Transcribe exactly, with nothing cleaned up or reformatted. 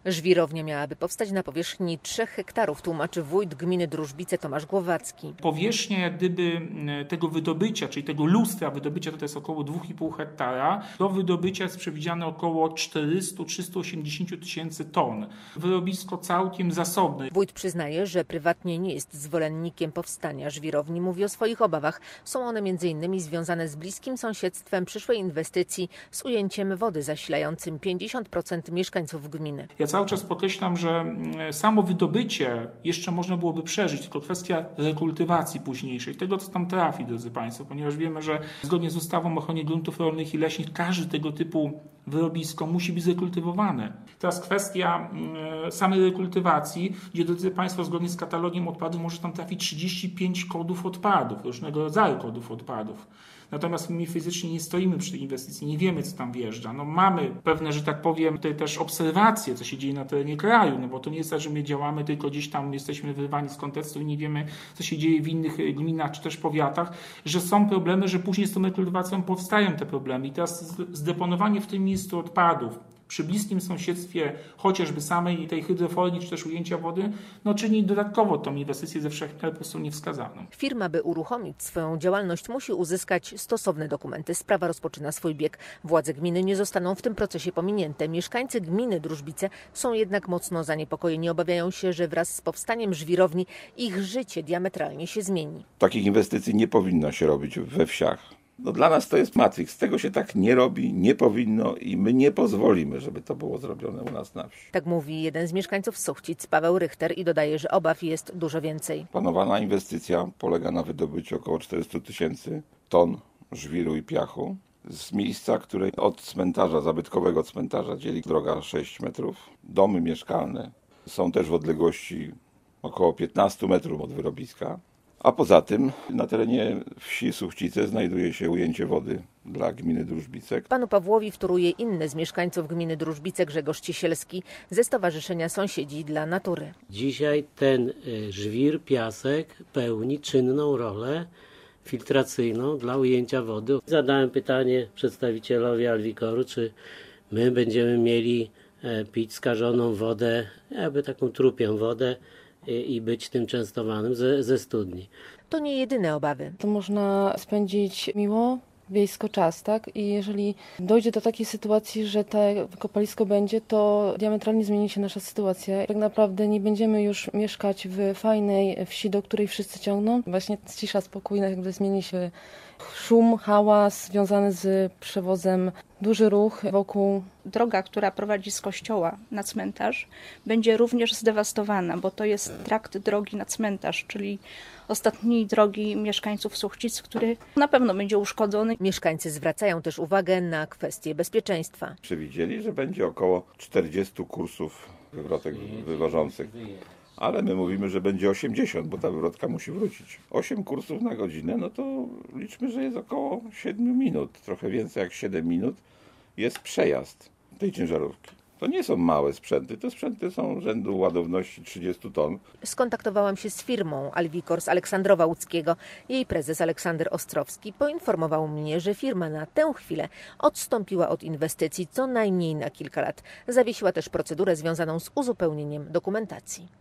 Żwirownia miałaby powstać na powierzchni trzech hektarów, tłumaczy wójt gminy Drużbice Tomasz Głowacki. Powierzchnia jak gdyby tego wydobycia, czyli tego lustra wydobycia, to jest około dwa i pół hektara. Do wydobycia jest przewidziane około czterysta do trzystu osiemdziesięciu tysięcy ton. Wyrobisko całkiem zasobne. Wójt przyznaje, że prywatnie nie jest zwolennikiem powstania żwirowni. Mówi o swoich obawach. Są one między innymi związane z bliskim sąsiedztwem przyszłej inwestycji, z ujęciem wody zasilającym pięćdziesiąt procent mieszkańców gminy. Ja cały czas podkreślam, że samo wydobycie jeszcze można byłoby przeżyć, tylko kwestia rekultywacji późniejszej, tego co tam trafi, drodzy Państwo, ponieważ wiemy, że zgodnie z ustawą o ochronie gruntów rolnych i leśnych każdy tego typu wyrobisko musi być zrekultywowane. Teraz kwestia samej rekultywacji, gdzie, drodzy Państwo, zgodnie z katalogiem odpadów może tam trafić trzydzieści pięć kodów odpadów, różnego rodzaju kodów odpadów. Natomiast my fizycznie nie stoimy przy tej inwestycji, nie wiemy, co tam wjeżdża. No mamy pewne, że tak powiem, tutaj też obserwacje, co się dzieje na terenie kraju, no bo to nie jest tak, że my działamy, tylko gdzieś tam jesteśmy wyrwani z kontekstu i nie wiemy, co się dzieje w innych gminach czy też powiatach, że są problemy, że później z tą rekultywacją powstają te problemy. I teraz zdeponowanie w tym miejscu odpadów przy bliskim sąsiedztwie chociażby samej tej hydrofolii czy też ujęcia wody, no czyni dodatkowo tą inwestycję ze wszech miar po prostu niewskazaną. Firma, by uruchomić swoją działalność, musi uzyskać stosowne dokumenty. Sprawa rozpoczyna swój bieg. Władze gminy nie zostaną w tym procesie pominięte. Mieszkańcy gminy Drużbice są jednak mocno zaniepokojeni. Obawiają się, że wraz z powstaniem żwirowni ich życie diametralnie się zmieni. Takich inwestycji nie powinno się robić we wsiach. No dla nas to jest Matrix. Tego się tak nie robi, nie powinno i my nie pozwolimy, żeby to było zrobione u nas na wsi. Tak mówi jeden z mieszkańców Suchcic, Paweł Rychter, i dodaje, że obaw jest dużo więcej. Planowana inwestycja polega na wydobyciu około czterystu tysięcy ton żwiru i piachu z miejsca, które od cmentarza, zabytkowego cmentarza dzieli droga sześć metrów. Domy mieszkalne są też w odległości około piętnastu metrów od wyrobiska. A poza tym na terenie wsi Suchcice znajduje się ujęcie wody dla gminy Drużbice. Panu Pawłowi wtóruje inny z mieszkańców gminy Drużbice, Grzegorz Ciesielski ze Stowarzyszenia Sąsiedzi dla Natury. Dzisiaj ten żwir, piasek pełni czynną rolę filtracyjną dla ujęcia wody. Zadałem pytanie przedstawicielowi Alvikoru, czy my będziemy mieli pić skażoną wodę, jakby taką trupią wodę, i być tym częstowanym ze, ze studni. To nie jedyne obawy. To można spędzić miło, wiejsko czas, tak? I jeżeli dojdzie do takiej sytuacji, że to kopalisko będzie, to diametralnie zmieni się nasza sytuacja. Tak naprawdę nie będziemy już mieszkać w fajnej wsi, do której wszyscy ciągną. Właśnie cisza, spokój, jakby zmieni się szum, hałas związany z przewozem, duży ruch wokół. Droga, która prowadzi z kościoła na cmentarz, będzie również zdewastowana, bo to jest trakt drogi na cmentarz, czyli ostatniej drogi mieszkańców Suchcic, który na pewno będzie uszkodzony. Mieszkańcy zwracają też uwagę na kwestie bezpieczeństwa. Przewidzieli, że będzie około czterdziestu kursów wywrotek wywożących. Ale my mówimy, że będzie osiemdziesiąt, bo ta wywrotka musi wrócić. osiem kursów na godzinę, no to liczmy, że jest około siedmiu minut. Trochę więcej jak siedem minut jest przejazd tej ciężarówki. To nie są małe sprzęty, te sprzęty są rzędu ładowności trzydziestu ton. Skontaktowałam się z firmą Alvikor z Aleksandrowa Łódzkiego. Jej prezes Aleksander Ostrowski poinformował mnie, że firma na tę chwilę odstąpiła od inwestycji co najmniej na kilka lat. Zawiesiła też procedurę związaną z uzupełnieniem dokumentacji.